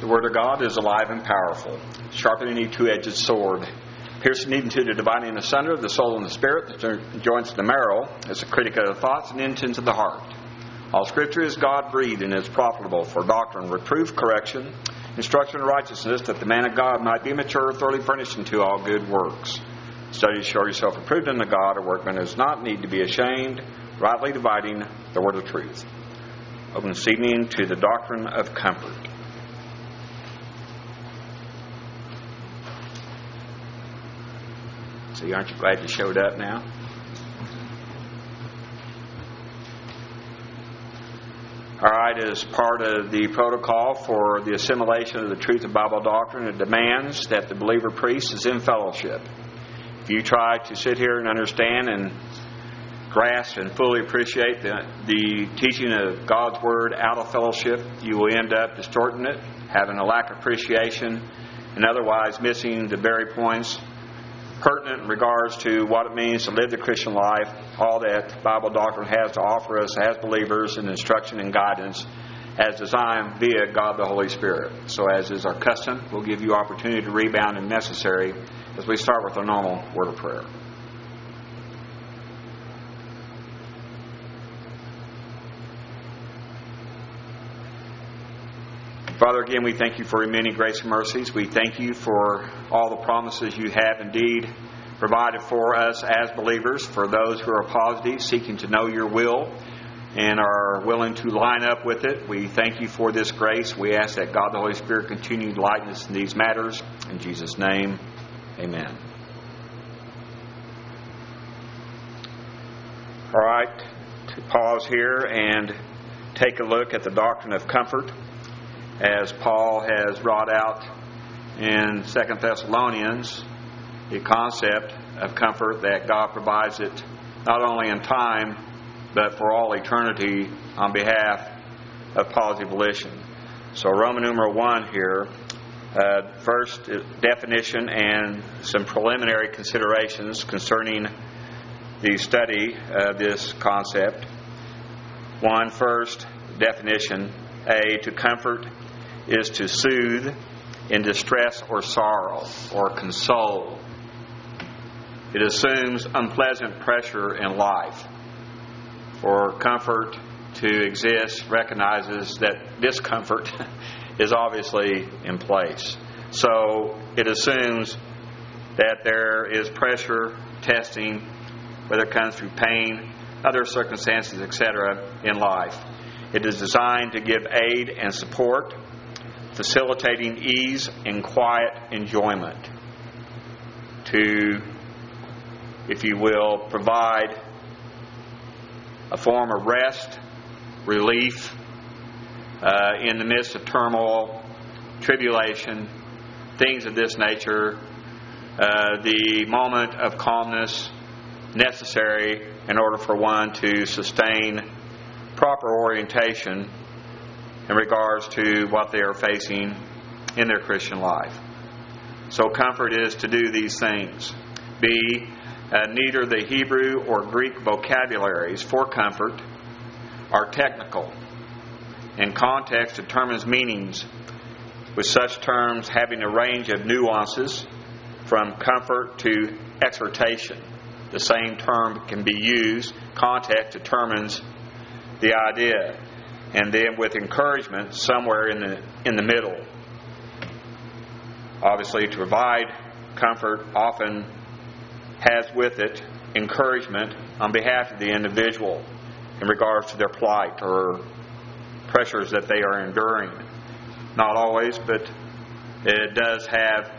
The Word of God is alive and powerful, sharper than any two-edged sword, piercing even to the dividing asunder of the soul and the spirit, the joints of the marrow, as a critic of the thoughts and intents of the heart. All Scripture is God-breathed and is profitable for doctrine, reproof, correction, instruction in righteousness, that the man of God might be mature, thoroughly furnished unto all good works. Study to show yourself approved unto God, a workman who does not need to be ashamed, rightly dividing the word of truth. Open this evening to the doctrine of comfort. See, aren't you glad you showed up now? All right, as part of the protocol for the assimilation of the truth of Bible doctrine, it demands that the believer priest is in fellowship. If you try to sit here and understand and grasp and fully appreciate the teaching of God's Word out of fellowship, you will end up distorting it, having a lack of appreciation, and otherwise missing the very points pertinent in regards to what it means to live the Christian life, all that Bible doctrine has to offer us as believers in instruction and guidance as designed via God the Holy Spirit. So as is our custom, we'll give you opportunity to rebound if necessary as we start with our normal word of prayer. Father, again, we thank you for your many grace and mercies. We thank you for all the promises you have indeed provided for us as believers, for those who are positive, seeking to know your will and are willing to line up with it. We thank you for this grace. We ask that God the Holy Spirit continue to lighten us in these matters. In Jesus' name, amen. All right, to pause here and take a look at the doctrine of comfort, as Paul has brought out in 2 Thessalonians, the concept of comfort that God provides it not only in time, but for all eternity on behalf of positive volition. So Roman numeral 1 here, first definition and some preliminary considerations concerning the study of this concept. One, first definition, A, to comfort is to soothe in distress or sorrow, or console. It assumes unpleasant pressure in life. For comfort to exist recognizes that discomfort is obviously in place. So it assumes that there is pressure, testing, whether it comes through pain, other circumstances, etc., in life. It is designed to give aid and support, facilitating ease and quiet enjoyment, to, if you will, provide a form of rest, relief in the midst of turmoil, tribulation, things of this nature, the moment of calmness necessary in order for one to sustain proper orientation in regards to what they are facing in their Christian life. So comfort is to do these things. B, neither the Hebrew or Greek vocabularies for comfort are technical, and context determines meanings, with such terms having a range of nuances from comfort to exhortation. The same term can be used. Context determines the idea. And then with encouragement, somewhere in the middle. Obviously, to provide comfort often has with it encouragement on behalf of the individual in regards to their plight or pressures that they are enduring. Not always, but it does have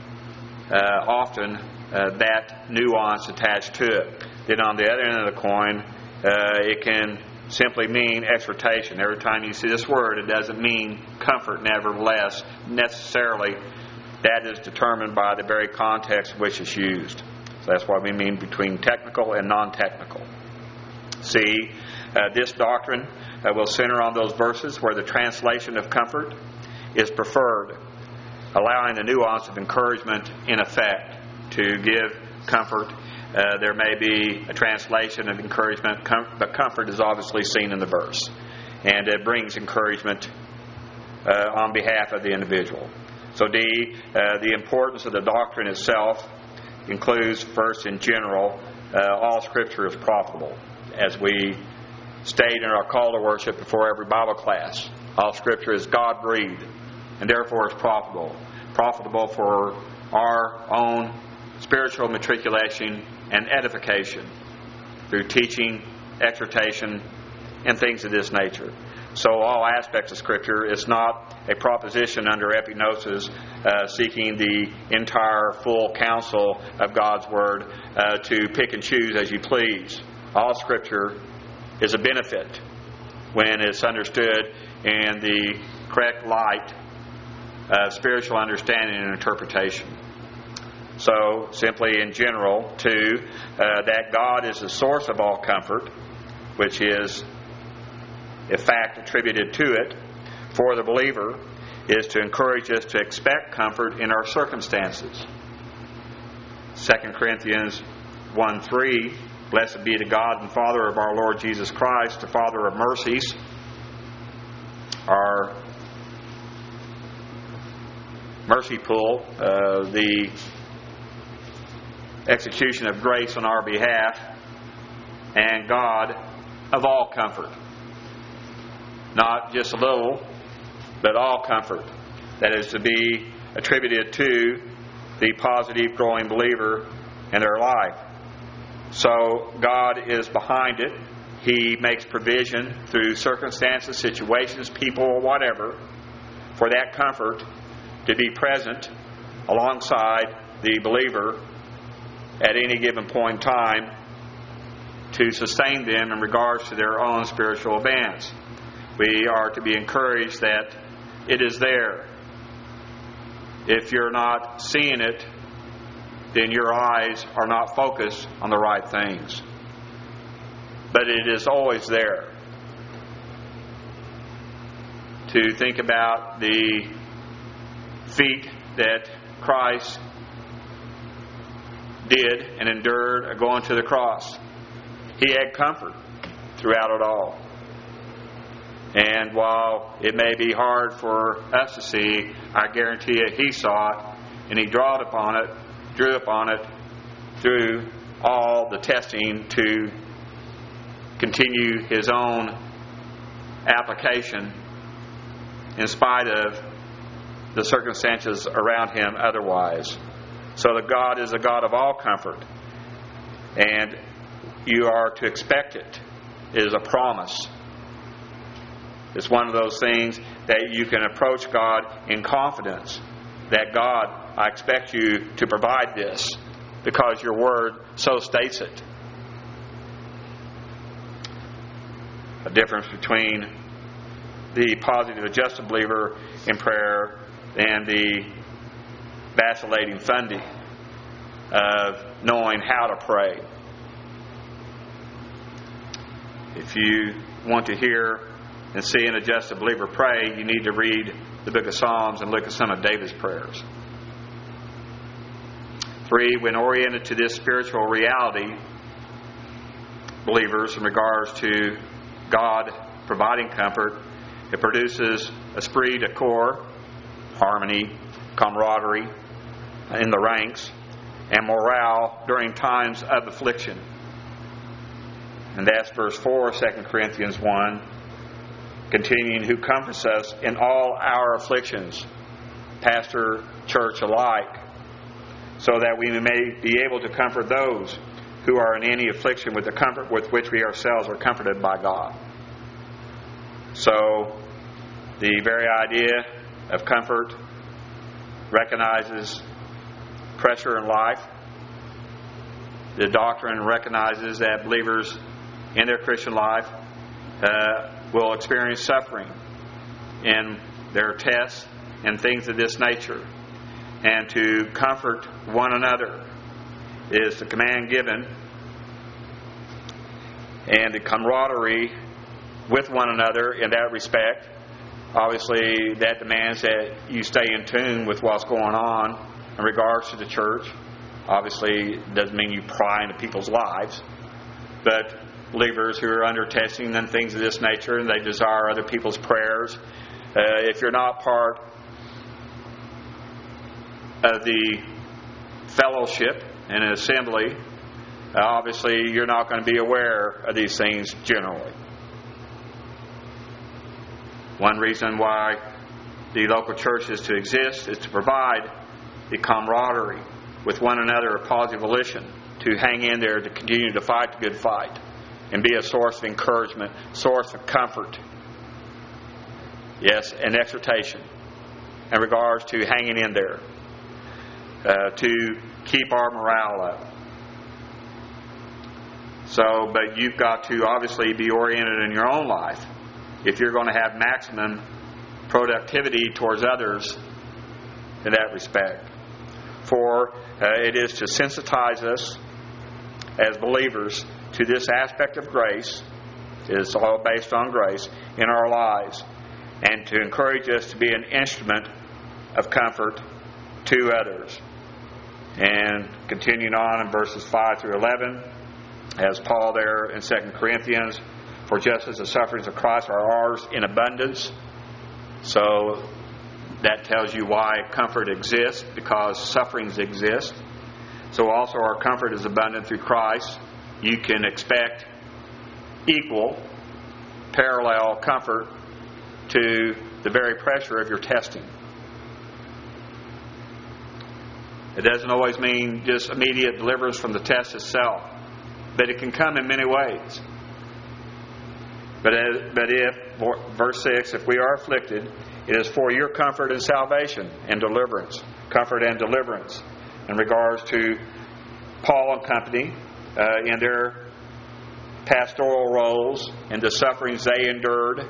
often that nuance attached to it. Then on the other end of the coin, it can simply mean exhortation. Every time you see this word, it doesn't mean comfort, nevertheless, necessarily. That is determined by the very context in which it's used. So that's what we mean between technical and non-technical. C, this doctrine will center on those verses where the translation of comfort is preferred, allowing the nuance of encouragement in effect to give comfort. There may be a translation of encouragement, but comfort is obviously seen in the verse. And it brings encouragement on behalf of the individual. So D, the importance of the doctrine itself includes, first in general, all Scripture is profitable. As we state in our call to worship before every Bible class, all Scripture is God-breathed and therefore is profitable. Profitable for our own spiritual matriculation and edification through teaching, exhortation, and things of this nature. So all aspects of Scripture is not a proposition under epignosis seeking the entire full counsel of God's Word to pick and choose as you please. All Scripture is a benefit when it's understood in the correct light of spiritual understanding and interpretation. So, simply in general, two, that God is the source of all comfort, which is a fact attributed to it for the believer, is to encourage us to expect comfort in our circumstances. 2 Corinthians 1:3, blessed be the God and Father of our Lord Jesus Christ, the Father of mercies, our mercy pool, the execution of grace on our behalf, and God of all comfort. Not just a little, but all comfort that is to be attributed to the positive growing believer in their life. So God is behind it. He makes provision through circumstances, situations, people, or whatever, for that comfort to be present alongside the believer at any given point in time to sustain them in regards to their own spiritual advance. We are to be encouraged that it is there. If you're not seeing it, then your eyes are not focused on the right things. But it is always there. To think about the feat that Christ did and endured going to the cross. He had comfort throughout it all. And while it may be hard for us to see, I guarantee you He saw it, and He drew upon it through all the testing to continue His own application in spite of the circumstances around Him otherwise. So that God is a God of all comfort, and you are to expect it. It is a promise. It's one of those things that you can approach God in confidence. That God, I expect you to provide this because your word so states it. A difference between the positive adjusted believer in prayer and the vacillating Sunday of knowing how to pray. If you want to hear and see an adjusted believer pray, you need to read the book of Psalms and look at some of David's prayers. 3, when oriented to this spiritual reality, believers, in regards to God providing comfort, it produces esprit de corps, harmony, camaraderie in the ranks, and morale during times of affliction. And that's verse 4, 2 Corinthians 1, continuing, who comforts us in all our afflictions, pastor, church alike, so that we may be able to comfort those who are in any affliction with the comfort with which we ourselves are comforted by God. So, the very idea of comfort recognizes pressure in life. The doctrine recognizes that believers in their Christian life will experience suffering in their tests and things of this nature. And to comfort one another is the command given, and the camaraderie with one another in that respect. Obviously, that demands that you stay in tune with what's going on in regards to the church. Obviously, it doesn't mean you pry into people's lives, but believers who are under testing and things of this nature, and they desire other people's prayers, If you're not part of the fellowship and an assembly, obviously you're not going to be aware of these things generally. One reason why the local church is to exist is to provide the camaraderie with one another, a positive volition, to hang in there, to continue to fight the good fight, and be a source of encouragement, source of comfort. Yes, and exhortation in regards to hanging in there, to keep our morale up. So, but you've got to obviously be oriented in your own life if you're going to have maximum productivity towards others in that respect. For it is to sensitize us as believers to this aspect of grace. It's all based on grace in our lives, and to encourage us to be an instrument of comfort to others. And continuing on in verses 5 through 11, as Paul there in 2 Corinthians, for just as the sufferings of Christ are ours in abundance. So that tells you why comfort exists, because sufferings exist. So also our comfort is abundant through Christ. You can expect equal, parallel comfort to the very pressure of your testing. It doesn't always mean just immediate deliverance from the test itself, but it can come in many ways. But if, verse 6, if we are afflicted, it is for your comfort and salvation and deliverance. Comfort and deliverance in regards to Paul and company in their pastoral roles and the sufferings they endured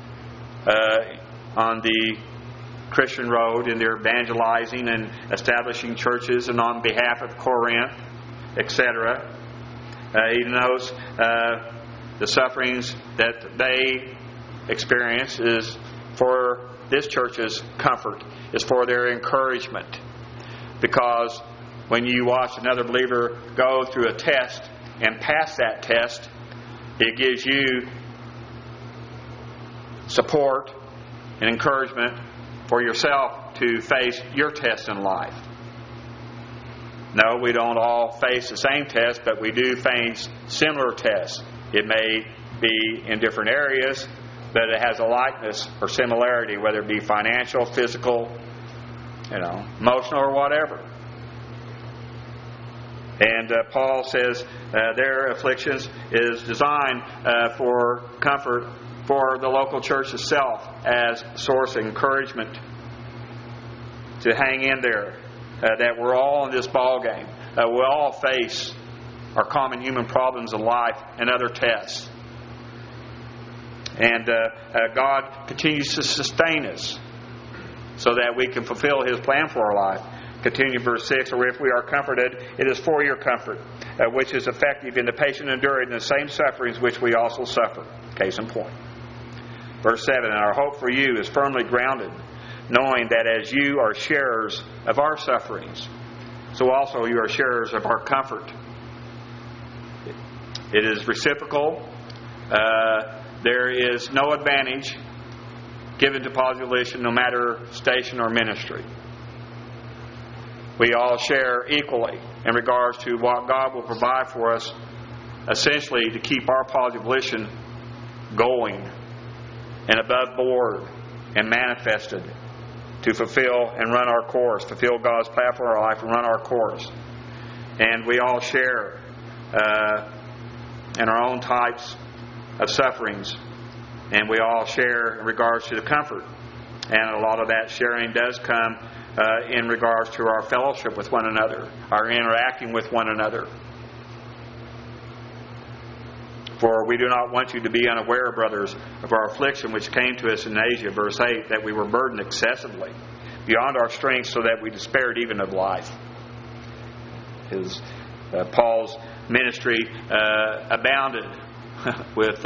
on the Christian road in their evangelizing and establishing churches and on behalf of Corinth, etc. He knows the sufferings that they experience is for this church's comfort, is for their encouragement. Because when you watch another believer go through a test and pass that test, it gives you support and encouragement for yourself to face your test in life. No, we don't all face the same test, but we do face similar tests. It may be in different areas, but it has a likeness or similarity, whether it be financial, physical, emotional, or whatever. And Paul says their afflictions is designed for comfort for the local church itself as a source of encouragement to hang in there, that we're all in this ball game. We all face our common human problems in life and other tests. And God continues to sustain us so that we can fulfill His plan for our life. Continue verse 6, or if we are comforted, it is for your comfort, which is effective in the patient enduring the same sufferings which we also suffer. Case in point. Verse 7, and our hope for you is firmly grounded, knowing that as you are sharers of our sufferings, so also you are sharers of our comfort. It is reciprocal. There is no advantage given to positive volition, no matter station or ministry. We all share equally in regards to what God will provide for us, essentially to keep our positive volition going and above board and manifested to fulfill and run our course, fulfill God's plan for our life and run our course. And we all share in our own types of sufferings, and we all share in regards to the comfort. And a lot of that sharing does come in regards to our fellowship with one another, our interacting with one another. For we do not want you to be unaware, brothers, of our affliction which came to us in Asia, verse 8, that we were burdened excessively, beyond our strength, so that we despaired even of life. Paul's ministry abounded with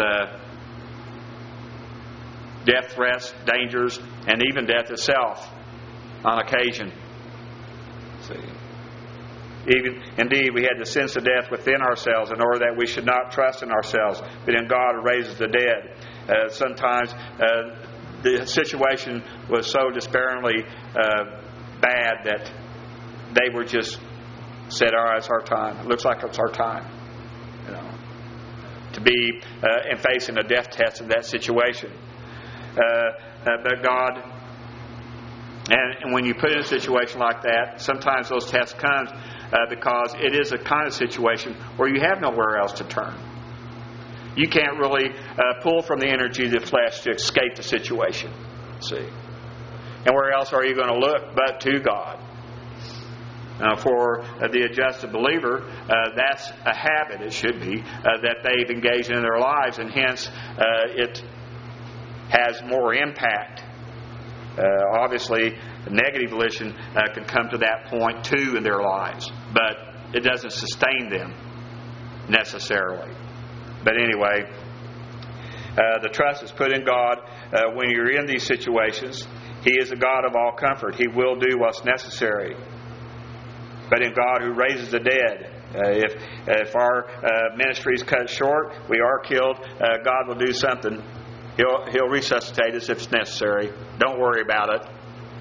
death threats, dangers, and even death itself on occasion. Indeed, we had the sense of death within ourselves, in order that we should not trust in ourselves, but in God who raises the dead. Sometimes the situation was so despairingly bad that they were just said, all right, it's our time. It looks like it's our time. To be and facing a death test in that situation. But God, and when you put in a situation like that, sometimes those tests come because it is a kind of situation where you have nowhere else to turn. You can't really pull from the energy of the flesh to escape the situation. See? And where else are you going to look but to God? For the adjusted believer, that's a habit, it should be, that they've engaged in their lives, and hence it has more impact. Obviously, negative volition can come to that point too in their lives, but it doesn't sustain them necessarily. But anyway, the trust is put in God when you're in these situations. He is a God of all comfort. He will do what's necessary. But in God who raises the dead, if our ministry is cut short, we are killed, God will do something. He'll resuscitate us if it's necessary. Don't worry about it.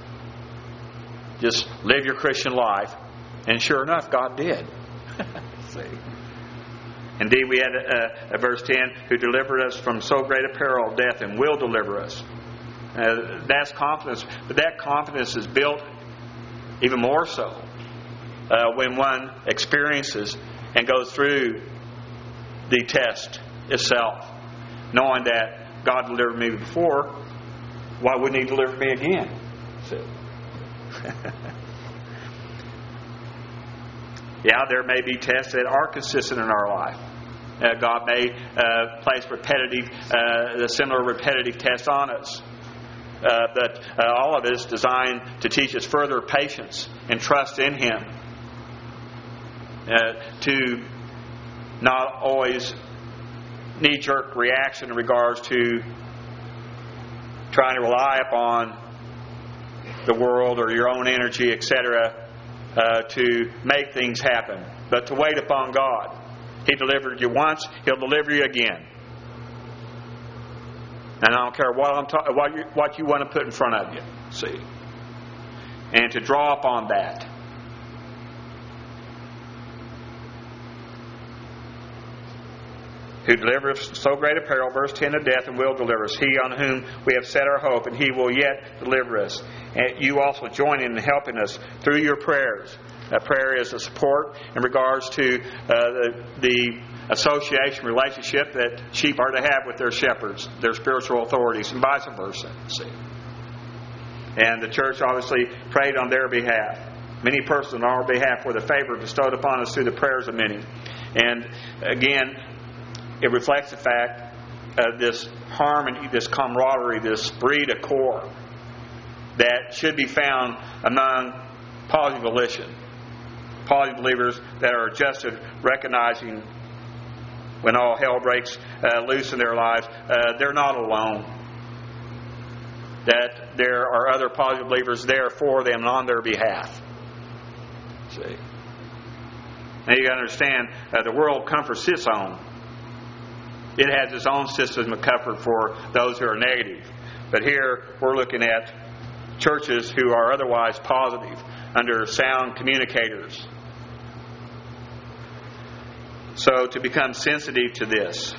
Just live your Christian life. And sure enough, God did. See. Indeed, we had verse 10, who delivered us from so great a peril of death and will deliver us. That's confidence. But that confidence is built even more so when one experiences and goes through the test itself, knowing that God delivered me before, why wouldn't He deliver me again? Yeah, there may be tests that are consistent in our life. God may place similar repetitive tests on us. But all of it is designed to teach us further patience and trust in Him. To not always knee-jerk reaction in regards to trying to rely upon the world or your own energy, etc., to make things happen, but to wait upon God. He delivered you once, He'll deliver you again. And I don't care what you want to put in front of you. See, and to draw upon that. Who delivered us from so great a peril, verse 10, of death, and will deliver us. He on whom we have set our hope, and He will yet deliver us. And you also join in helping us through your prayers. Prayer is a support in regards to the association, relationship that sheep are to have with their shepherds, their spiritual authorities, and vice versa. See? And the church obviously prayed on their behalf. Many persons on our behalf for the favor bestowed upon us through the prayers of many. And again, it reflects the fact of this harmony, this camaraderie, this esprit de corps that should be found among positive volition. Positive believers that are adjusted, recognizing when all hell breaks loose in their lives, they're not alone. That there are other positive believers there for them and on their behalf. See? Now you got to understand, the world comforts its own. It has its own system of comfort for those who are negative. But here we're looking at churches who are otherwise positive, under sound communicators. So to become sensitive to this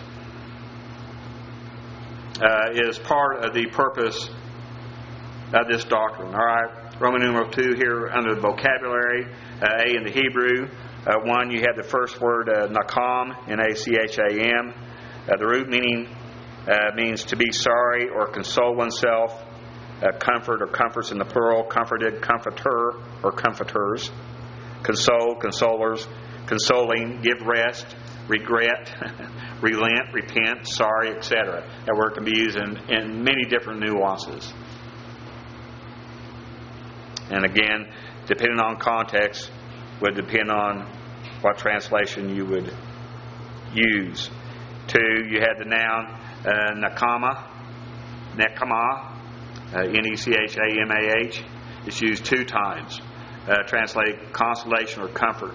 is part of the purpose of this doctrine. All right, Roman numeral 2 here under the vocabulary, A in the Hebrew. 1, you have the first word nakam, N-A-C-H-A-M. The root meaning means to be sorry or console oneself. Comfort or comforts in the plural. Comforted, comforter or comforters. Console, consolers. Consoling, give rest, regret, relent, repent, sorry, etc. That word can be used in many different nuances. And again, depending on context, would depend on what translation you would use. 2, you had the noun nekama, N-E-C-H-A-M-A-H. It's used 2 times. Translated consolation or comfort.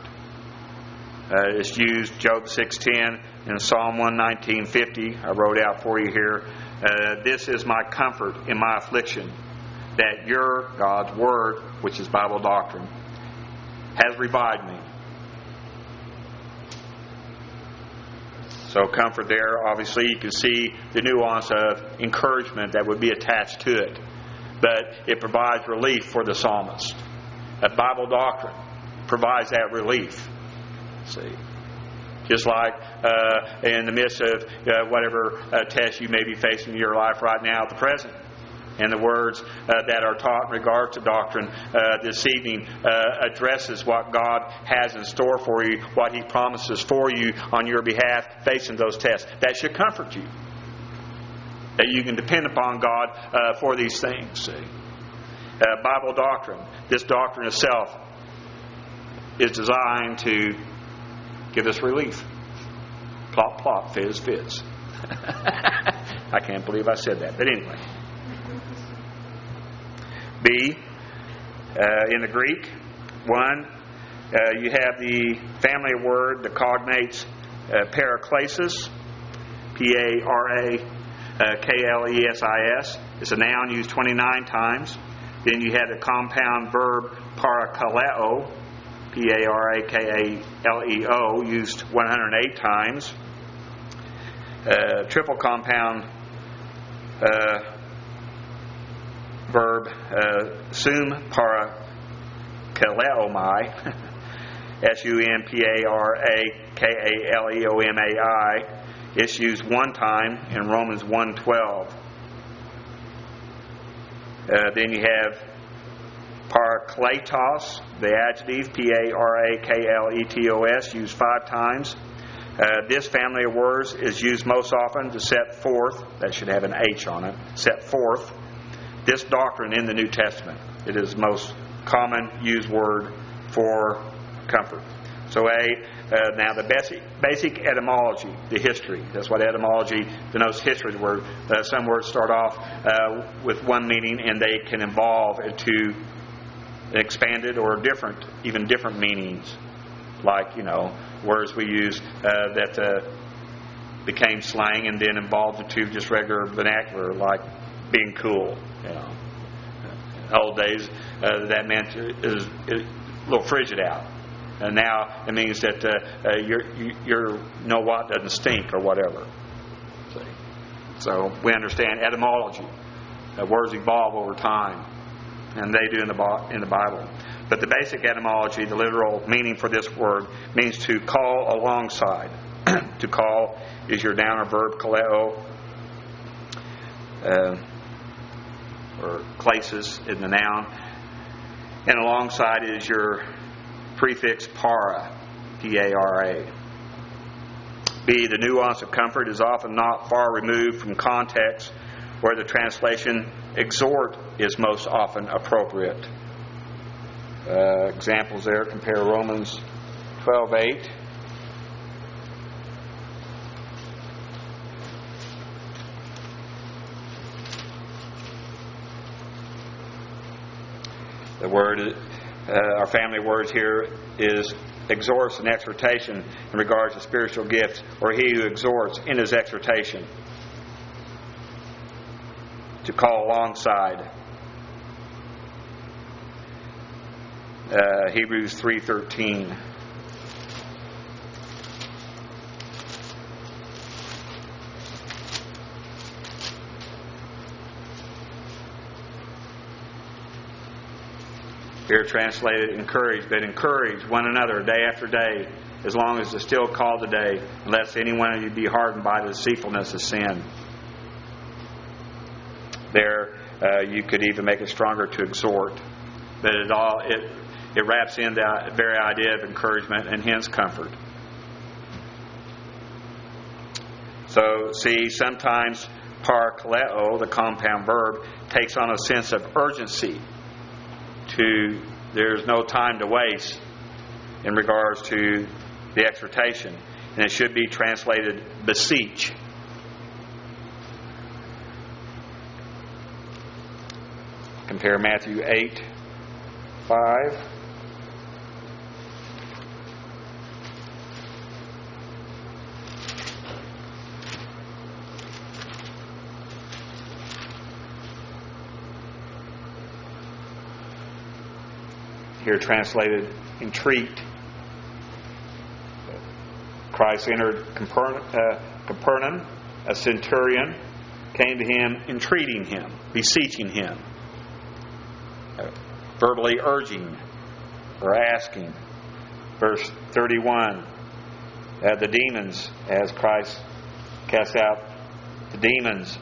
It's used Job 6:10 and Psalm 119:50. I wrote out for you here. This is my comfort in my affliction, that your, God's Word, which is Bible doctrine, has revived me. So comfort there, obviously you can see the nuance of encouragement that would be attached to it. But it provides relief for the psalmist. A Bible doctrine provides that relief. See? Just like in the midst of whatever test you may be facing in your life right now at the present. And the words that are taught in regards to doctrine this evening addresses what God has in store for you, what He promises for you on your behalf facing those tests. That should comfort you. That you can depend upon God for these things. See? Bible doctrine, this doctrine itself, is designed to give us relief. Plop, plop, fizz, fizz. I can't believe I said that. But anyway. B, in the Greek, 1, you have the family word, the cognates paraklesis, Paraklesis. It's a noun used 29 times. Then you have the compound verb parakaleo, Parakaleo, used 108 times. Triple compound verb sum parakaleomai, Sumparakaleleomai. It's used one time in Romans 1:12. Then you have parakletos, the adjective, Parakletos, used 5 times. This family of words is used most often to set forth, that should have an H on it, set forth this doctrine in the New Testament. It is the most common used word for comfort. So now the basic etymology, the history. That's what etymology denotes, history of the word. Some words start off with one meaning and they can evolve into expanded or even different meanings. Like, words we use that became slang and then evolved into just regular vernacular, like being cool. Old days, that meant is a little frigid out. And now it means that you're what doesn't stink or whatever. See? So we understand etymology. Words evolve over time, and they do in the Bible. But the basic etymology, the literal meaning for this word, means to call alongside. To call is your noun or verb kaleo, or klesis in the noun, and alongside is your prefix para, P-A-R-A. B, the nuance of comfort is often not far removed from context where the translation exhort is most often appropriate. Examples there, compare Romans 12:8. The word, our family words here is exhorts and exhortation in regards to spiritual gifts, or he who exhorts in his exhortation. To call alongside. Hebrews 3:13. Here translated encourage, but encourage one another day after day, as long as it's still called today, lest any one of you be hardened by the deceitfulness of sin. There, you could even make it stronger to exhort, but it wraps in the very idea of encouragement and hence comfort. So, see, sometimes parakaleo, the compound verb, takes on a sense of urgency. There's no time to waste in regards to the exhortation, and it should be translated beseech. Compare Matthew 8:5. here translated entreat. Christ entered Capernaum. A centurion came to him, entreating him, beseeching him, verbally urging or asking. Verse 31, the demons, as Christ cast out the demons,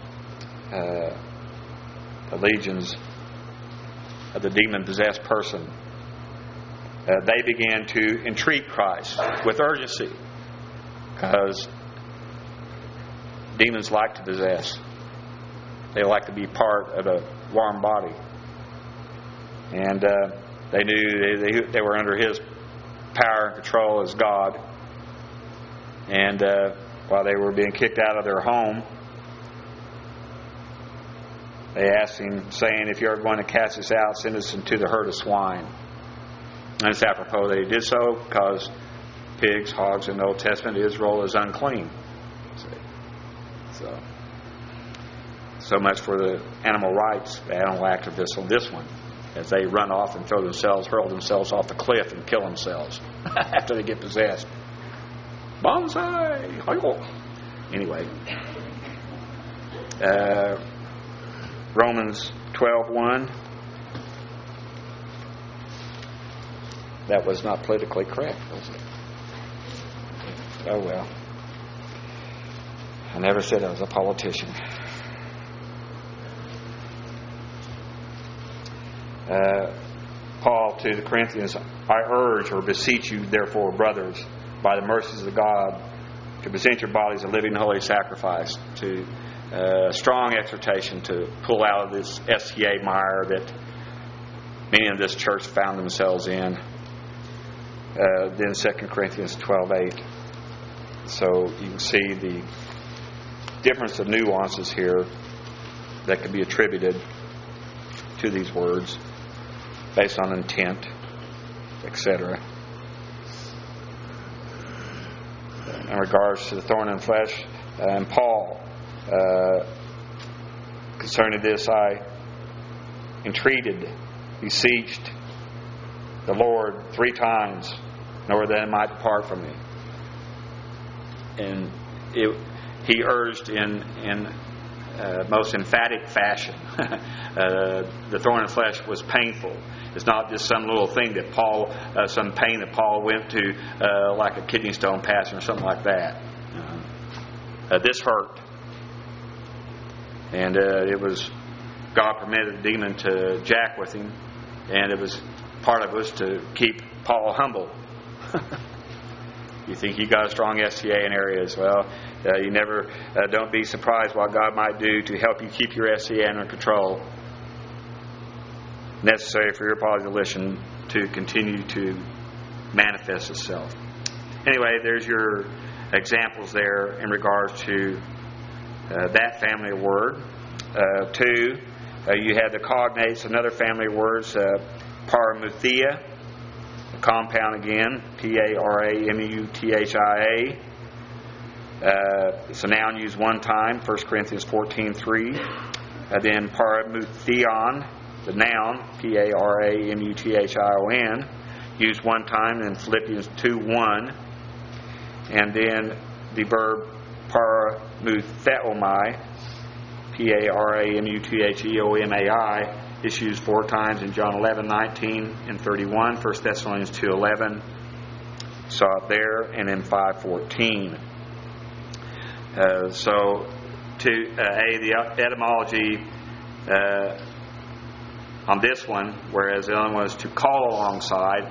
the legions of the demon-possessed person, they began to entreat Christ with urgency, because demons like to possess. They like to be part of a warm body. And they knew they were under His power and control as God. And while they were being kicked out of their home, they asked Him, saying, if you're going to cast us out, send us into the herd of swine. And it's apropos they did so, because pigs, hogs in the Old Testament, Israel is unclean. So much for the animal rights, the animal activists on this one, as they run off and hurl themselves off the cliff and kill themselves after they get possessed. Bonsai! Anyway, Romans 12:1. That was not politically correct, was it? Oh well. I never said I was a politician. Paul to the Corinthians, I urge or beseech you, therefore, brothers, by the mercies of God, to present your bodies a living, holy sacrifice, to strong exhortation to pull out of this SCA mire that many of this church found themselves in. Then 2 Corinthians 12:8. So you can see the difference of nuances here that can be attributed to these words based on intent, etc. In regards to the thorn in the flesh, and Paul, concerning this, I entreated, beseeched the Lord 3 times, nor that it might depart from me. And he urged in most emphatic fashion. The thorn in the flesh was painful. It's not just some little thing that Paul, some pain that Paul went to, like a kidney stone passing or something like that. This hurt. And it was, God permitted the demon to jack with him, and it was, part of it was to keep Paul humble. You think you got a strong SCA in areas. Well, you never, don't be surprised what God might do to help you keep your SCA under control. Necessary for your volition to continue to manifest itself. Anyway, there's your examples there in regards to that family of word. 2, you have the cognates, another family of words, paramuthia, a compound again, P-A-R-A-M-U-T-H-I-A. It's a noun used one time, 1 Corinthians 14:3. Then paramuthion, the noun, P-A-R-A-M-U-T-H-I-O-N, used one time in Philippians 2:1. And then the verb paramutheomai, P-A-R-A-M-U-T-H-E-O-M-A-I, is used 4 times in John 11:19 and 31, 1 Thessalonians 2:11, saw it there, and in 5:14. So, the etymology on this one, whereas the other one was to call alongside,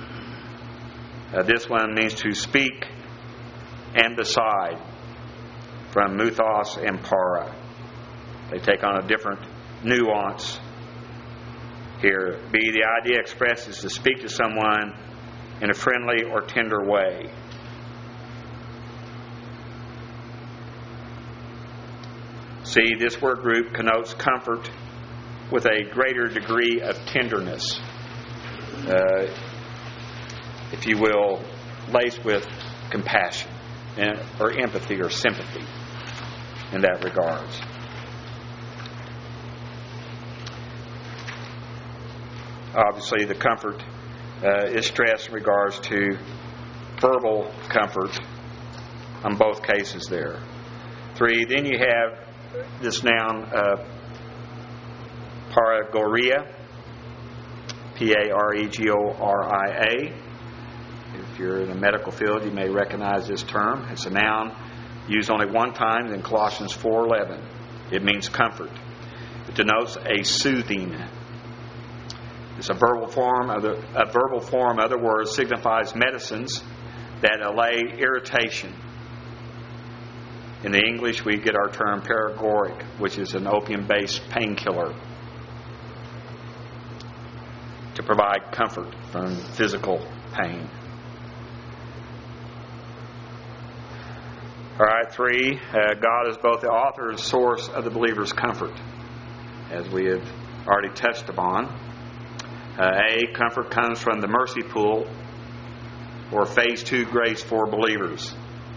this one means to speak and beside, from muthos and para. They take on a different nuance here. The idea expressed is to speak to someone in a friendly or tender way. See, this word group connotes comfort with a greater degree of tenderness, if you will, laced with compassion or empathy or sympathy in that regards. Obviously, the comfort is stressed in regards to verbal comfort on both cases there. 3, then you have this noun, paragoria, Paregoria. If you're in the medical field, you may recognize this term. It's a noun used only one time in Colossians 4:11. It means comfort. It denotes a soothing. It's a verbal form. Other words, signifies medicines that allay irritation. In the English, we get our term paregoric, which is an opium-based painkiller to provide comfort from physical pain. All right, 3, God is both the author and source of the believer's comfort, as we have already touched upon. Comfort comes from the mercy pool, or phase 2 grace for believers.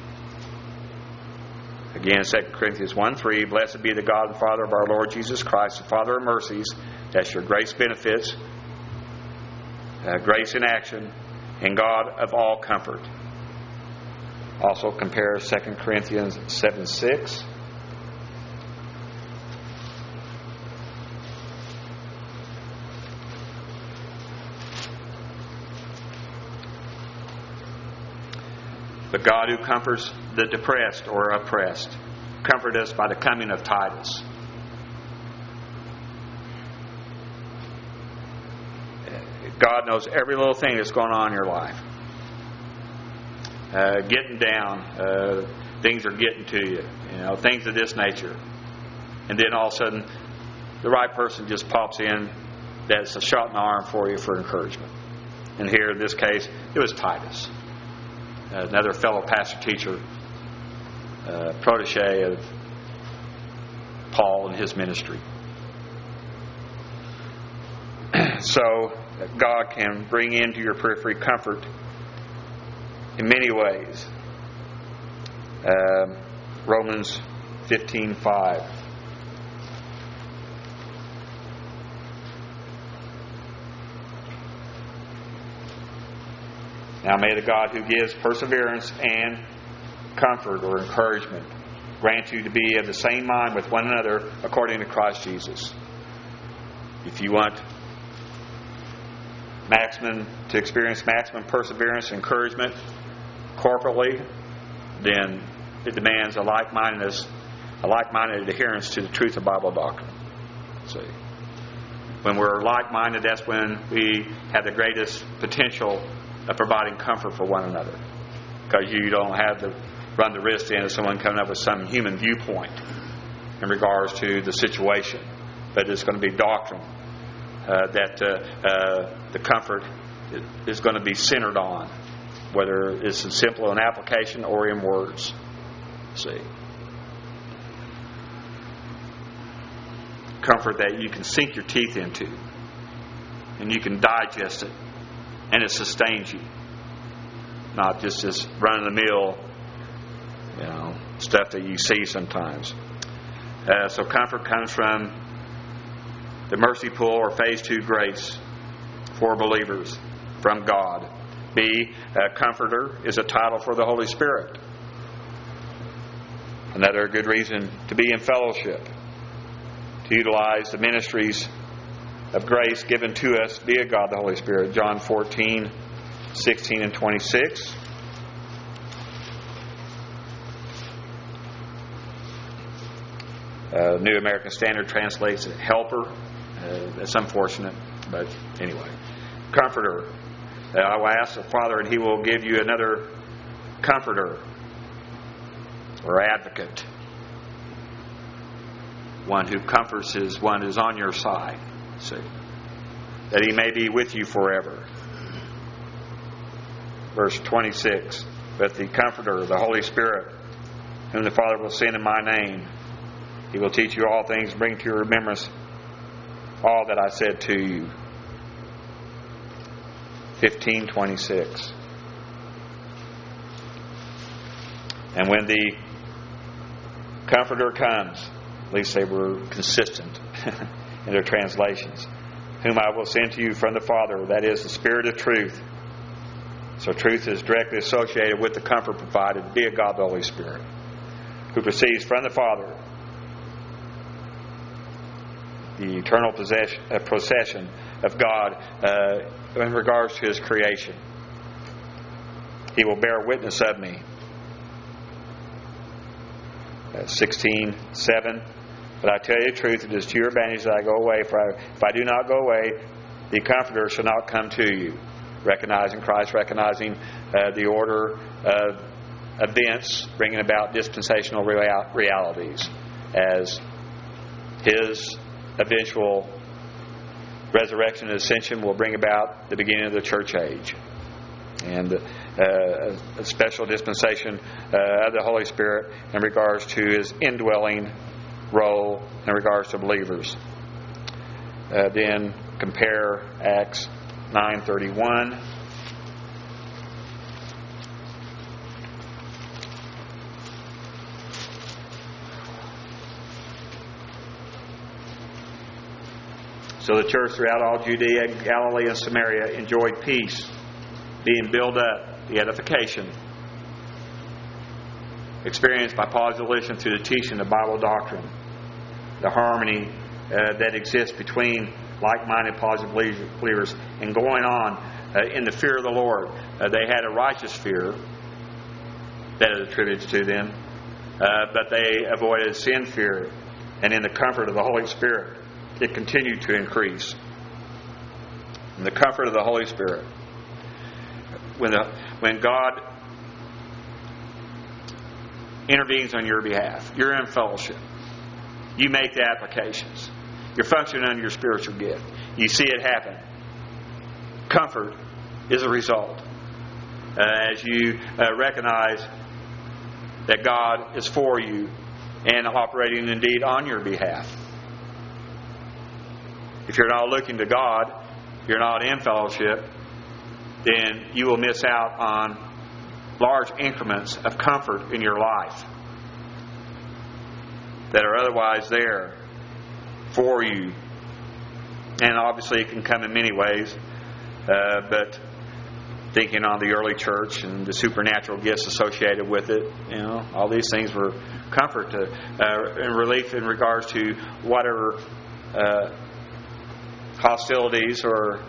Again, 2 Corinthians 1:3, blessed be the God and Father of our Lord Jesus Christ, the Father of mercies. That's your grace benefits, grace in action, and God of all comfort. Also compare 2 Corinthians 7:6. But God who comforts the depressed or oppressed, comfort us by the coming of Titus. God knows every little thing that's going on in your life. Getting down, things are getting to you, things of this nature. And then all of a sudden, the right person just pops in that's a shot in the arm for you for encouragement. And here, in this case, it was Titus, another fellow pastor-teacher, protege of Paul and his ministry. So, God can bring into your periphery comfort in many ways. Romans 15:5. Now may the God who gives perseverance and comfort or encouragement grant you to be of the same mind with one another according to Christ Jesus. If you want to experience maximum perseverance and encouragement corporately, then it demands a like-minded adherence to the truth of Bible doctrine. See, when we're like-minded, that's when we have the greatest potential of providing comfort for one another, because you don't have to run the risk of someone coming up with some human viewpoint in regards to the situation, but it's going to be doctrine that the comfort is going to be centered on, whether it's simple in application or in words. See, comfort that you can sink your teeth into and you can digest it and it sustains you, not just this run-of-the-mill stuff that you see sometimes. So comfort comes from the mercy pool or phase 2 grace for believers from God. B, comforter is a title for the Holy Spirit. Another good reason to be in fellowship, to utilize the ministries of grace given to us via God the Holy Spirit. John 14:16 and 26. New American Standard translates it helper. That's unfortunate, but anyway. Comforter. I will ask the Father and He will give you another comforter or advocate. One who comforts is one who's on your side. See, that He may be with you forever. Verse 26. But the Comforter, the Holy Spirit, whom the Father will send in my name, He will teach you all things, bring to your remembrance all that I said to you. 15:26. And when the Comforter comes, at least they were consistent in their translations. whom I will send to you from the Father, that is, the Spirit of truth. So truth is directly associated with the comfort provided via God the Holy Spirit, who proceeds from the Father, the eternal procession of God in regards to His creation. He will bear witness of me. 16:7. But I tell you the truth, it is to your advantage that I go away. For if I do not go away, the Comforter shall not come to you. Recognizing Christ, recognizing the order of events, bringing about dispensational realities as His eventual resurrection and ascension will bring about the beginning of the church age. And a special dispensation of the Holy Spirit in regards to His indwelling role in regards to believers. Then compare Acts 9:31. So the church throughout all Judea, Galilee, and Samaria enjoyed peace, being built up, the edification experienced by Paul's volition through the teaching of Bible doctrine, the harmony that exists between like-minded positive believers, and going on in the fear of the Lord. They had a righteous fear that is attributed to them, but they avoided sin fear, and in the comfort of the Holy Spirit, it continued to increase. In the comfort of the Holy Spirit, when God intervenes on your behalf, you're in fellowship. You make the applications. You're functioning under your spiritual gift. You see it happen. Comfort is a result. As you recognize that God is for you and operating indeed on your behalf. If you're not looking to God, you're not in fellowship, then you will miss out on large increments of comfort in your life that are otherwise there for you. And obviously it can come in many ways, but thinking on the early church and the supernatural gifts associated with it, all these things were comfort and relief in regards to whatever hostilities or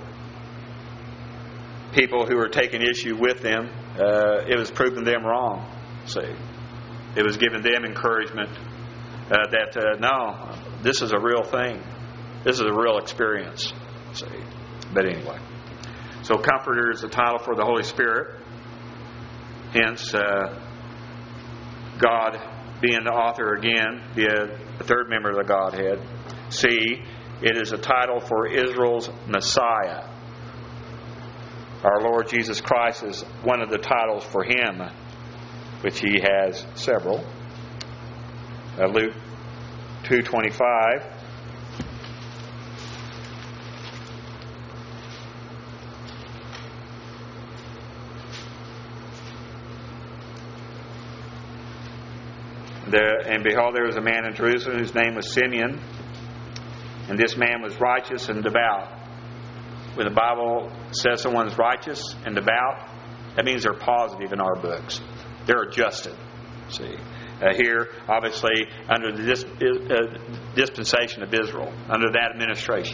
people who were taking issue with them. It was proving them wrong. See, it was giving them encouragement that no, this is a real thing. This is a real experience. See, but anyway, so Comforter is the title for the Holy Spirit. Hence, God being the author again, via the third member of the Godhead. C, it is a title for Israel's Messiah. Our Lord Jesus Christ is one of the titles for Him, which He has several. Luke 2:25. And behold, there was a man in Jerusalem whose name was Simeon, and this man was righteous and devout. When the Bible says someone's righteous and devout, that means they're positive in our books. They're adjusted. See, here, obviously, under the dispensation of Israel, under that administration.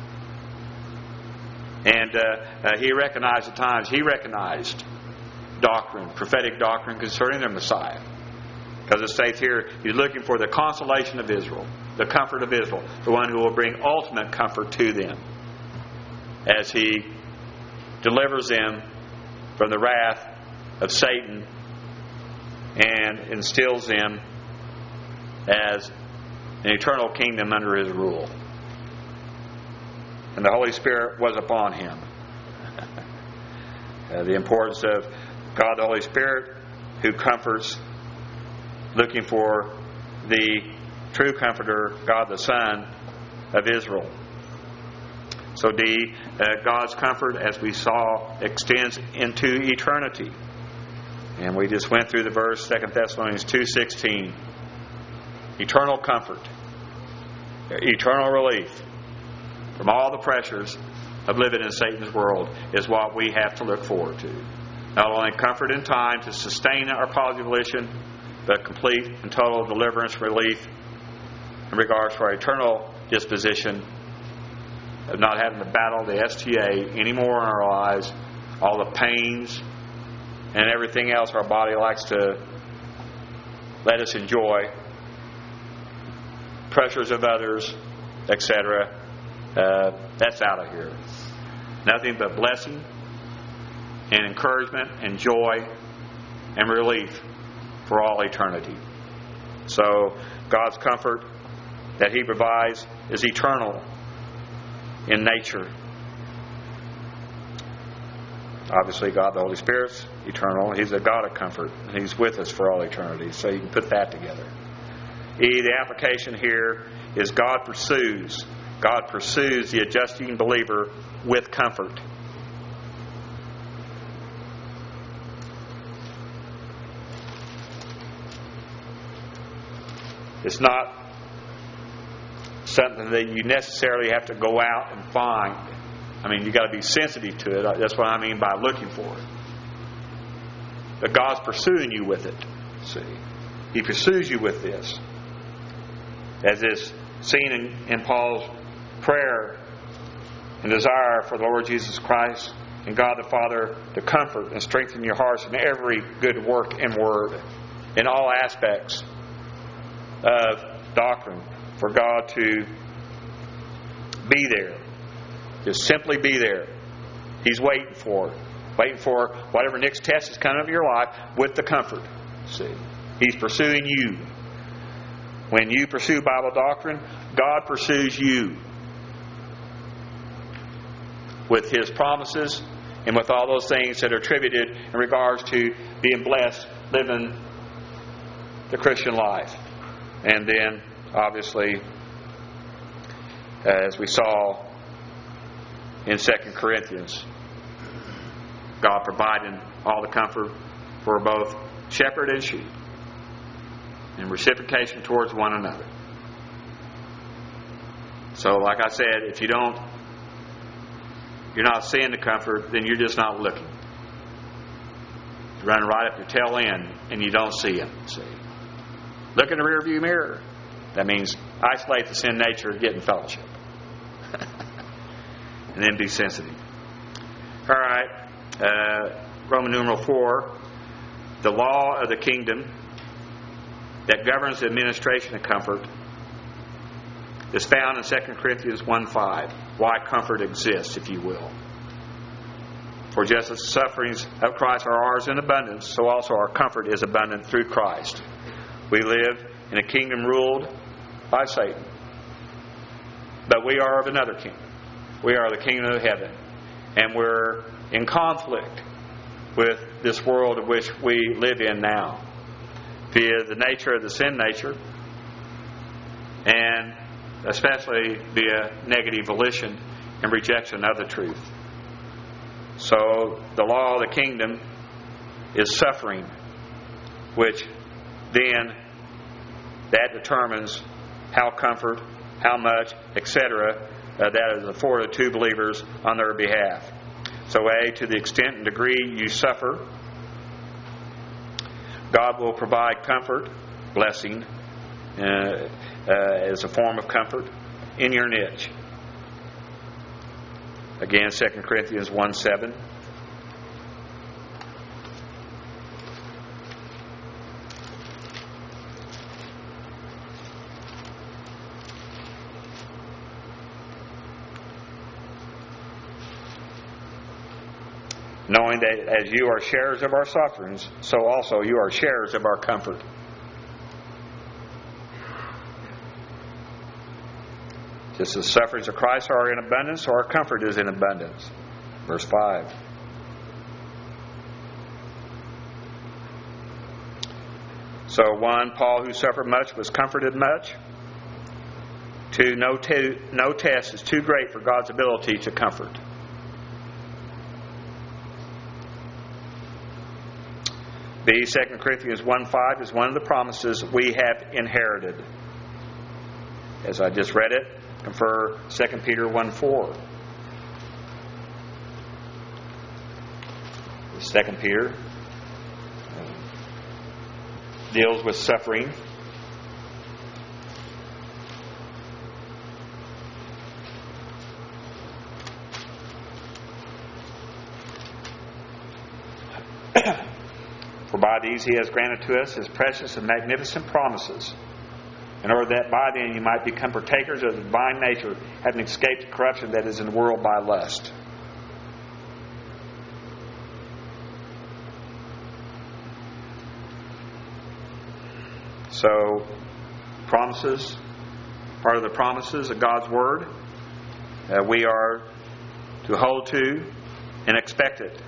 And he recognized at times, he recognized doctrine, prophetic doctrine concerning their Messiah. Because it states here, he's looking for the consolation of Israel, the comfort of Israel, the one who will bring ultimate comfort to them as He delivers them from the wrath of Satan and instills them as an eternal kingdom under His rule. And the Holy Spirit was upon Him. The importance of God the Holy Spirit, who comforts, looking for the true Comforter, God the Son of Israel. So D, God's comfort, as we saw, extends into eternity. And we just went through the verse, 2 Thessalonians 2:16. Eternal comfort, eternal relief, from all the pressures of living in Satan's world is what we have to look forward to. Not only comfort in time to sustain our positive volition, but complete and total deliverance, relief in regards to our eternal disposition of not having to battle the STA anymore in our lives, all the pains and everything else our body likes to let us enjoy, pressures of others, etc. That's out of here. Nothing but blessing and encouragement and joy and relief for all eternity. So God's comfort that He provides is eternal in nature. Obviously, God the Holy Spirit's eternal. He's a God of comfort. He's with us for all eternity. So you can put that together. The application here is God pursues. God pursues the adjusting believer with comfort. It's not something that you necessarily have to go out and find. I mean, you've got to be sensitive to it. That's what I mean by looking for it. But God's pursuing you with it. See, He pursues you with this. As is seen in Paul's prayer and desire for the Lord Jesus Christ and God the Father to comfort and strengthen your hearts in every good work and word, in all aspects of doctrine, for God to be there. Just simply be there. He's waiting for whatever next test is coming of your life with the comfort. See, He's pursuing you. When you pursue Bible doctrine, God pursues you with His promises and with all those things that are attributed in regards to being blessed, living the Christian life. And then, obviously, as we saw in 2 Corinthians, God providing all the comfort for both shepherd and sheep, and reciprocation towards one another. So, like I said, if you're not seeing the comfort, then you're just not looking. You're running right up your tail end, and you don't see it. See, look in the rearview mirror. That means isolate the sin nature and get in fellowship, and then be sensitive. All right, Roman numeral 4, the law of the kingdom that governs the administration of comfort is found in 2 Corinthians 1:5. Why comfort exists, if you will. For just as the sufferings of Christ are ours in abundance, so also our comfort is abundant through Christ. We live in a kingdom ruled by Satan. But we are of another kingdom. We are the kingdom of heaven. And we're in conflict with this world of which we live in now, via the nature of the sin nature, and especially via negative volition and rejection of the truth. So the law of the kingdom is suffering, which then that determines how comfort, how much, etc., that is afforded to believers on their behalf. So to the extent and degree you suffer, God will provide comfort, blessing, as a form of comfort in your niche. Again, 2 Corinthians 1:7. Knowing that as you are sharers of our sufferings, so also you are sharers of our comfort. Just as sufferings of Christ are in abundance, so our comfort is in abundance. Verse 5. So 1, Paul, who suffered much, was comforted much. 2, no test is too great for God's ability to comfort. B, 2 Corinthians 1:5 is one of the promises we have inherited. As I just read it, Confer 2 Peter 1:4. 2 Peter deals with suffering. For by these He has granted to us His precious and magnificent promises, in order that by them you might become partakers of the divine nature, having escaped the corruption that is in the world by lust. So, promises, part of the promises of God's Word, we are to hold to and expect it.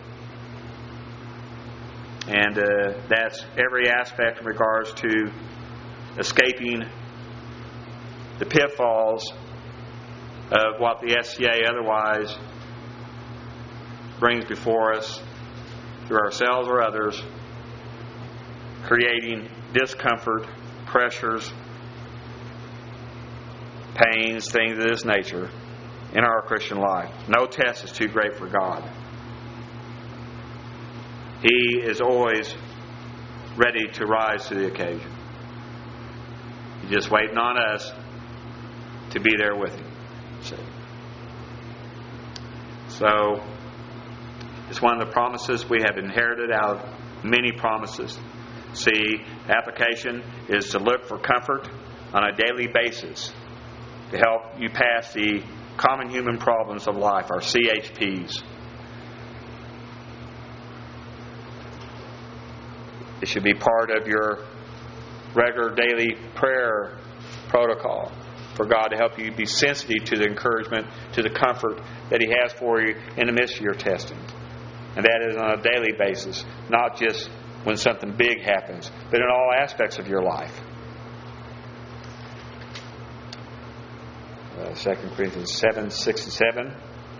And that's every aspect in regards to escaping the pitfalls of what the SCA otherwise brings before us through ourselves or others, creating discomfort, pressures, pains, things of this nature in our Christian life. No test is too great for God. He is always ready to rise to the occasion. He's just waiting on us to be there with Him. So, it's one of the promises we have inherited out of many promises. See, application is to look for comfort on a daily basis to help you pass the common human problems of life, our CHPs. It should be part of your regular daily prayer protocol for God to help you be sensitive to the encouragement, to the comfort that He has for you in the midst of your testing. And that is on a daily basis, not just when something big happens, but in all aspects of your life. 2 Corinthians 7:6-7.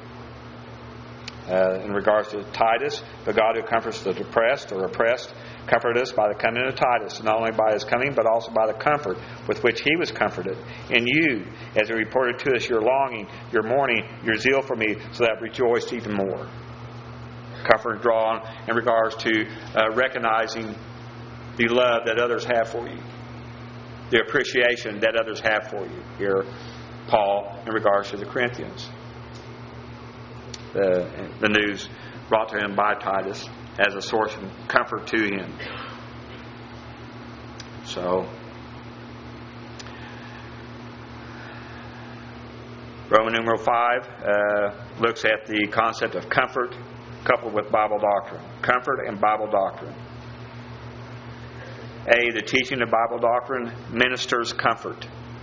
In regards to Titus, the God who comforts the depressed or oppressed, comforted us by the coming of Titus, not only by his coming, but also by the comfort with which he was comforted. In you, as he reported to us your longing, your mourning, your zeal for me, so that rejoiced even more. Comfort drawn in regards to recognizing the love that others have for you, the appreciation that others have for you. Here, Paul, in regards to the Corinthians. The news brought to him by Titus as a source of comfort to him. So, Roman numeral 5 looks at the concept of comfort coupled with Bible doctrine. Comfort and Bible doctrine. A, the teaching of Bible doctrine ministers comfort.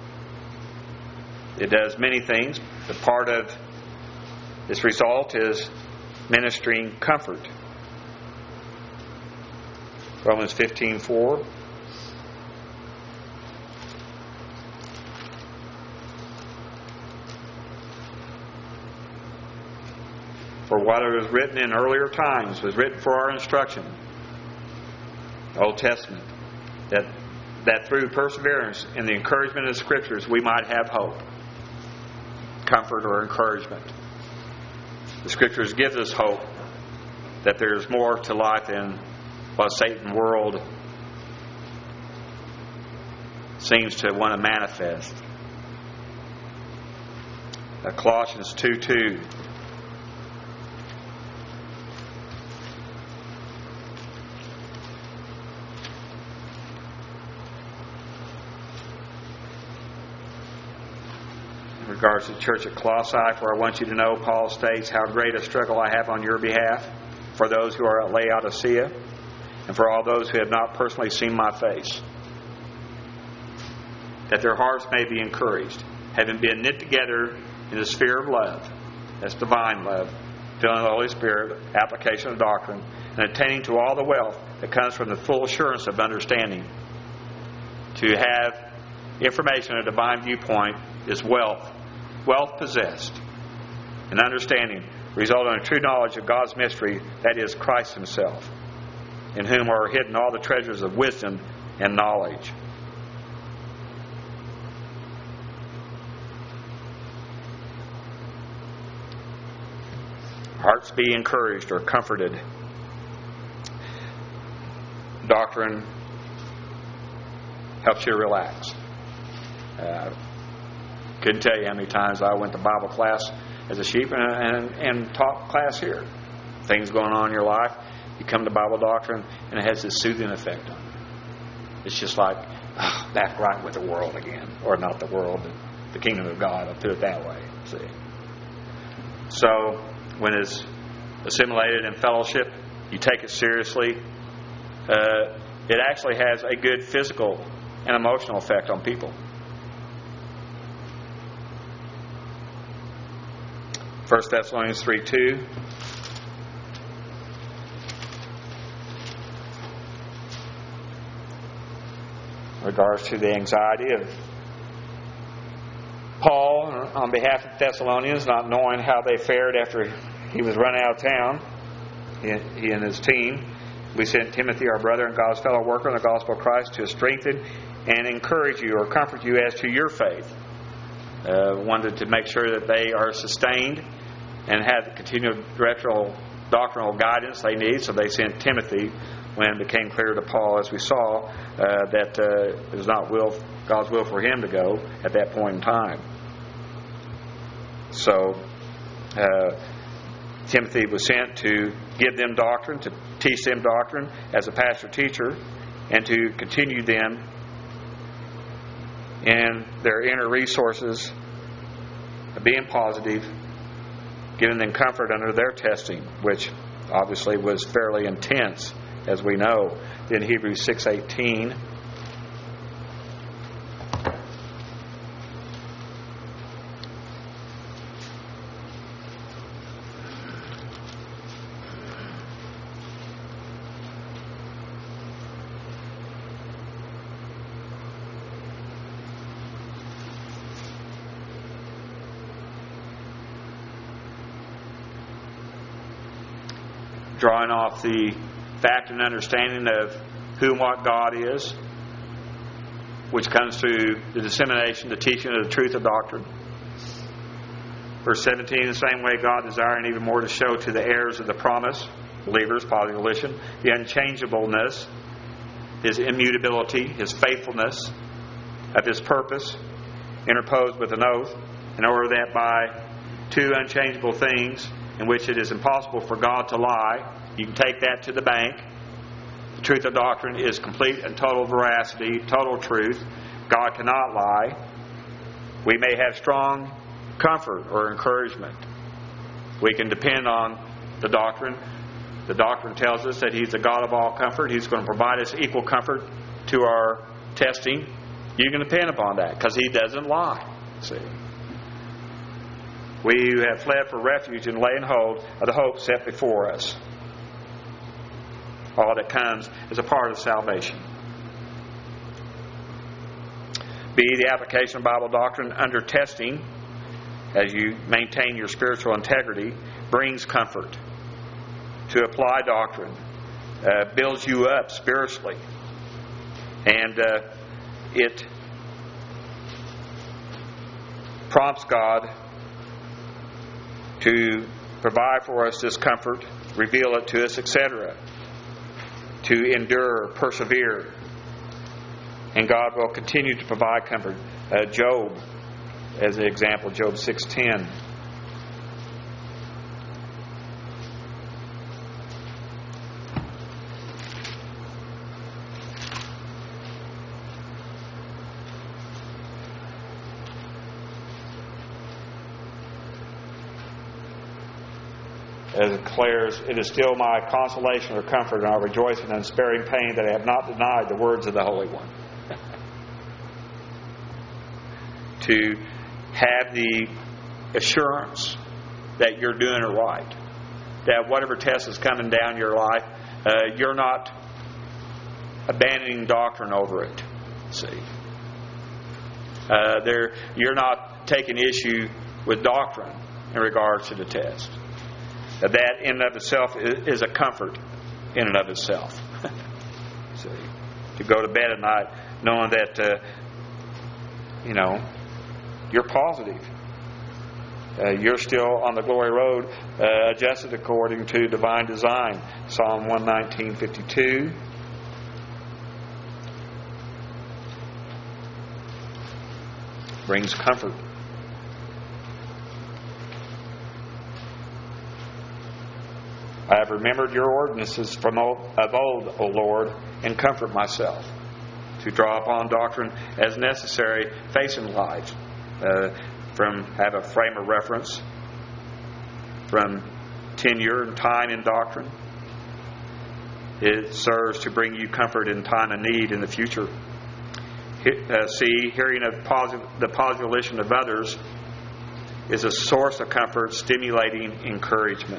It does many things, but part of its result is ministering comfort. Romans 15:4. For what was written in earlier times was written for our instruction. Old Testament. That through perseverance in the encouragement of the Scriptures we might have hope. Comfort or encouragement. The Scriptures give us hope that there's more to life than what Satan's world seems to want to manifest. Colossians 2:2. In regards to the church at Colossae, for I want you to know, Paul states, how great a struggle I have on your behalf, for those who are at Laodicea, and for all those who have not personally seen my face, that their hearts may be encouraged, having been knit together in the sphere of love, that's divine love, filling the Holy Spirit, application of doctrine, and attaining to all the wealth that comes from the full assurance of understanding. To have information of a divine viewpoint is wealth possessed, and understanding, resulting in a true knowledge of God's mystery, that is Christ Himself, in whom are hidden all the treasures of wisdom and knowledge. Hearts be encouraged or comforted. Doctrine helps you to relax. Couldn't tell you how many times I went to Bible class as a sheep and taught class here. Things going on in your life, you come to Bible doctrine, and it has this soothing effect on you. It's just like, back right with the world again. Or not the world, but the kingdom of God. I'll put it that way. See. So, when it's assimilated in fellowship, you take it seriously. It actually has a good physical and emotional effect on people. 1 Thessalonians 3:2. In regards to the anxiety of Paul on behalf of the Thessalonians, not knowing how they fared after he was run out of town, he and his team, we sent Timothy, our brother and God's fellow worker in the gospel of Christ, to strengthen and encourage you or comfort you as to your faith. Wanted to make sure that they are sustained and have the continual doctrinal guidance they need, so they sent Timothy when it became clear to Paul, as we saw, that it was not God's will for him to go at that point in time. So Timothy was sent to give them doctrine, to teach them doctrine as a pastor-teacher, and to continue them in their inner resources of being positive, giving them comfort under their testing, which obviously was fairly intense, as we know. In Hebrews 6:18, drawing off the fact and understanding of who and what God is, which comes through the dissemination, the teaching of the truth of doctrine. Verse 17, in the same way God desiring even more to show to the heirs of the promise, believers, positive volition, the unchangeableness, His immutability, His faithfulness of His purpose, interposed with an oath, in order that by two unchangeable things, in which it is impossible for God to lie, you can take that to the bank. The truth of doctrine is complete and total veracity, total truth. God cannot lie. We may have strong comfort or encouragement. We can depend on the doctrine. The doctrine tells us that He's the God of all comfort. He's going to provide us equal comfort to our testing. You can depend upon that because He doesn't lie. See? We who have fled for refuge and lay in hold of the hope set before us. All that comes is a part of salvation. B, the application of Bible doctrine under testing, as you maintain your spiritual integrity, brings comfort. To apply doctrine builds you up spiritually. And it prompts God to provide for us this comfort, reveal it to us, etc. To endure, persevere. And God will continue to provide comfort. Job, as an example, Job 6:10. As it declares, it is still my consolation or comfort, and I rejoice in unsparing pain that I have not denied the words of the Holy One. To have the assurance that you're doing it right. That whatever test is coming down your life, you're not abandoning doctrine over it. See? You're not taking issue with doctrine in regards to the test. That in and of itself is a comfort in and of itself. See? To go to bed at night knowing that, you're positive. You're still on the glory road, adjusted according to divine design. Psalm 119:52. Brings comfort. I have remembered your ordinances of old, O Lord, and comfort myself. To draw upon doctrine as necessary, facing life. Have a frame of reference from tenure and time in doctrine. It serves to bring you comfort in time of need in the future. Hearing of the positive volition of others is a source of comfort, stimulating encouragement.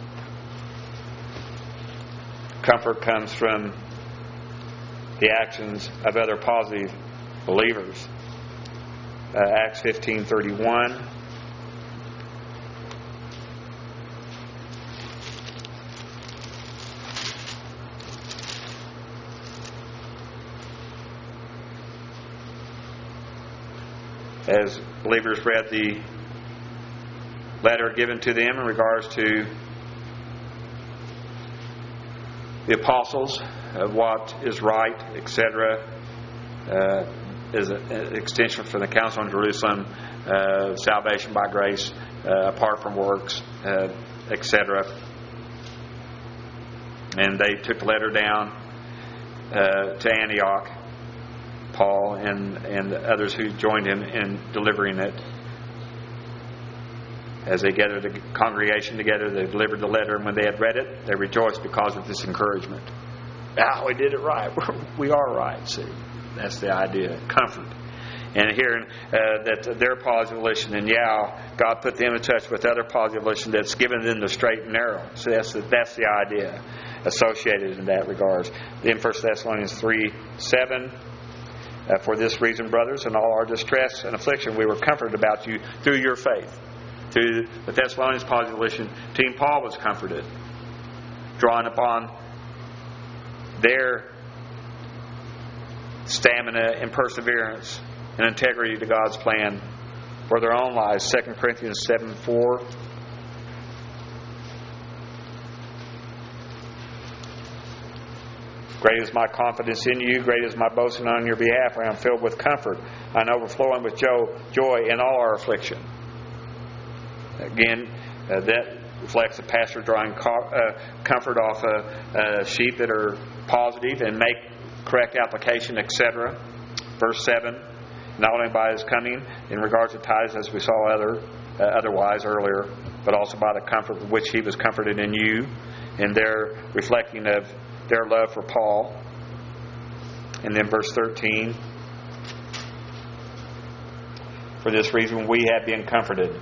Comfort comes from the actions of other positive believers. Acts 15:31. As believers read the letter given to them in regards to the apostles, of what is right, etc., is an extension from the Council in Jerusalem, salvation by grace, apart from works, etc. And they took the letter down to Antioch, Paul and others who joined him in delivering it. As they gathered the congregation together, they delivered the letter, and when they had read it, they rejoiced because of this encouragement. We did it right. We are right, see. That's the idea. Comfort. And hearing that their positive volition, and God put them in touch with other positive volition that's given them the straight and narrow. So that's the idea associated in that regard. In 1 Thessalonians 3:7, for this reason, brothers, in all our distress and affliction, we were comforted about you through your faith. Through the Thessalonians' positive volition, Team Paul was comforted, drawing upon their stamina and perseverance and integrity to God's plan for their own lives. 2 Corinthians 7:4. Great is my confidence in you, great is my boasting on your behalf, for I am filled with comfort. I am overflowing with joy in all our affliction. Again, that reflects the pastor drawing comfort off sheep that are positive and make correct application, etc. Verse 7, not only by his coming in regards to tithes, as we saw otherwise earlier, but also by the comfort with which he was comforted in you, and their reflecting of their love for Paul. And then verse 13, for this reason we have been comforted.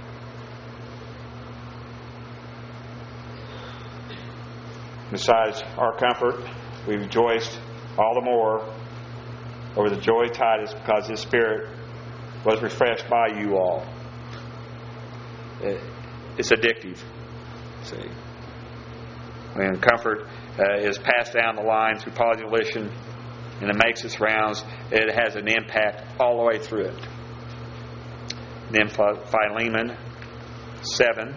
Besides our comfort, we rejoiced all the more over the joy of Titus, because his spirit was refreshed by you all. It's addictive. See, when comfort is passed down the line through positive volition and it makes its rounds, it has an impact all the way through it. Then Philemon 7.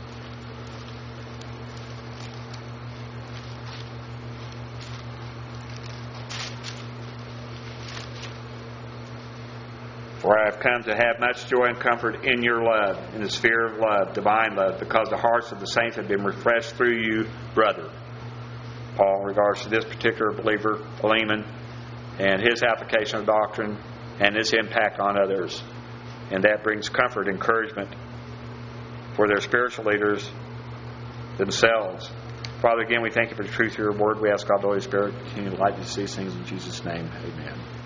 For I have come to have much joy and comfort in your love, in the sphere of love, divine love, because the hearts of the saints have been refreshed through you, brother. Paul, in regards to this particular believer, Philemon, and his application of doctrine and his impact on others. And that brings comfort, encouragement for their spiritual leaders themselves. Father, again, we thank you for the truth of your word. We ask God, the Holy Spirit, continue to light these things in Jesus' name. Amen.